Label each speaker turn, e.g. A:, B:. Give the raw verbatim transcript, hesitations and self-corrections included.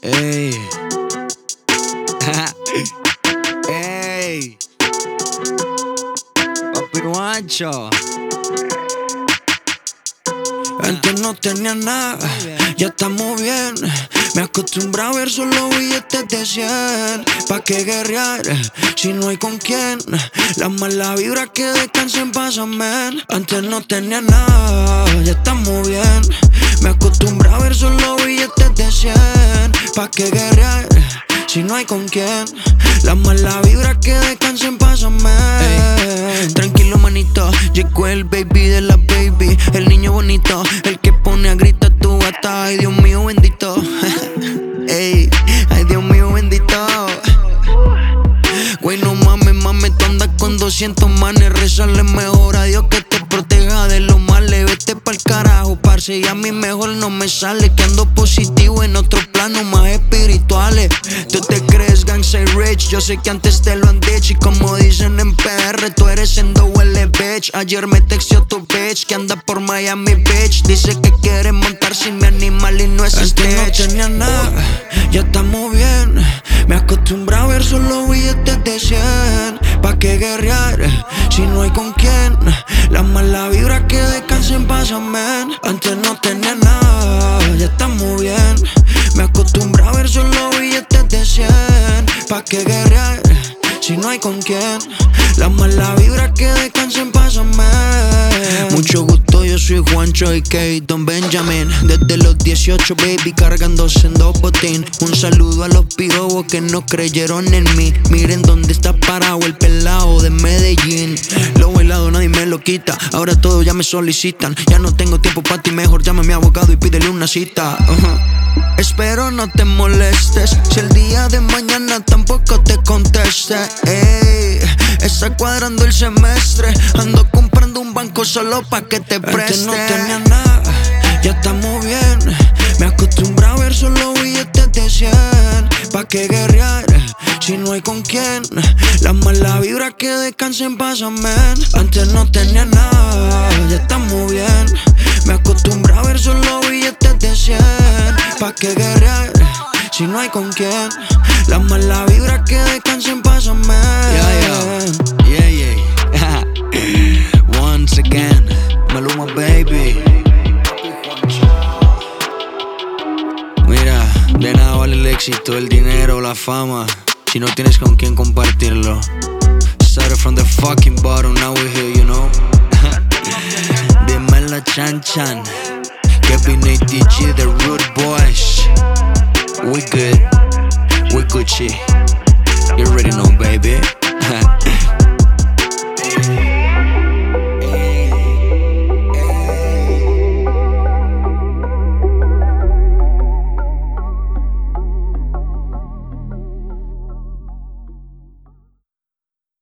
A: Ey. Ey. Papi Guancho.
B: Antes no tenía nada, ya estamos bien. Me acostumbré a ver solo billetes de cien. ¿Pa' qué guerrear si no hay con quién? Las malas vibras que descansen pasan, men. Antes no tenía nada, ya estamos bien. Me acostumbré a ver solo billetes de cien. ¿Pa' qué guerrear si no hay con quién? Las malas vibras que descansen pasan, men. Tranquilo, manito, llegó el baby de la baby. El niño bonito, el que pone a gritar tu gata. Ay, Dios mío bendito. Ey, ay, Dios mío bendito. Güey, no mames, mames, tú andas con doscientos manes. Rezarle mejor a Dios que te proteja de los males. Vete pa'l carajo, parce, y a mí mejor no me sale. Que ando positivo en otros planos más espirituales. Tú te crees gangsta rich, yo sé que antes te lo han dicho. Y como dicen en P R, tú eres en doble bitch. Ayer me texteó tu bitch que anda por Miami Beach. Dice que quiere montar sin mi animal y no es Stitch. Antes no tenía nada, ya estamos bien. Me acostumbré a ver solo billetes de cien. ¿Pa' qué guerrear si no hay con quién? Las malas vibras que descansen pasan, men. Antes no tenía nada, ya estamos bien. Me acostumbré a ver solo billetes de cien. ¿Pa' qué guerrear si no hay con quién? Las malas vibras que descansen pasan, men. Mucho gusto, yo soy Juancho a k a. Don Benjamin. Desde los dieciocho, baby, cargándose en dos botín. Un saludo a los pirobos que no creyeron en mí. Miren dónde está parado el pelado de Medellín. Lo bailado nadie me lo quita. Ahora todos ya me solicitan. Ya no tengo tiempo para ti, mejor llama a mi abogado y pídele una cita. uh-huh. Espero no te molestes si el día de mañana tampoco te conteste. Ey, está cuadrando el semestre. Ando comprando un banco solo pa' que te preste. Antes no tenía nada, ya estamos bien. Me acostumbré a ver solo billetes de cien. ¿Pa' qué guerrear si no hay con quién? Las malas vibras que descansen pasan, men. Antes no tenía nada, ya estamos bien. Me acostumbré a ver solo billetes de cien. ¿Pa' qué guerrear si no hay con quién? Las malas vibras que descansen pasan, men.
A: Yeah, yeah, yeah, yeah. Once again, Maluma baby. Mira, de nada vale el éxito, el dinero, la fama, si no tienes con quién compartirlo. Started from the fucking bottom, now we're here, you know. Dímelo, Chan Chan, Kevin A D G, the Rude Boys. We good, we Gucci.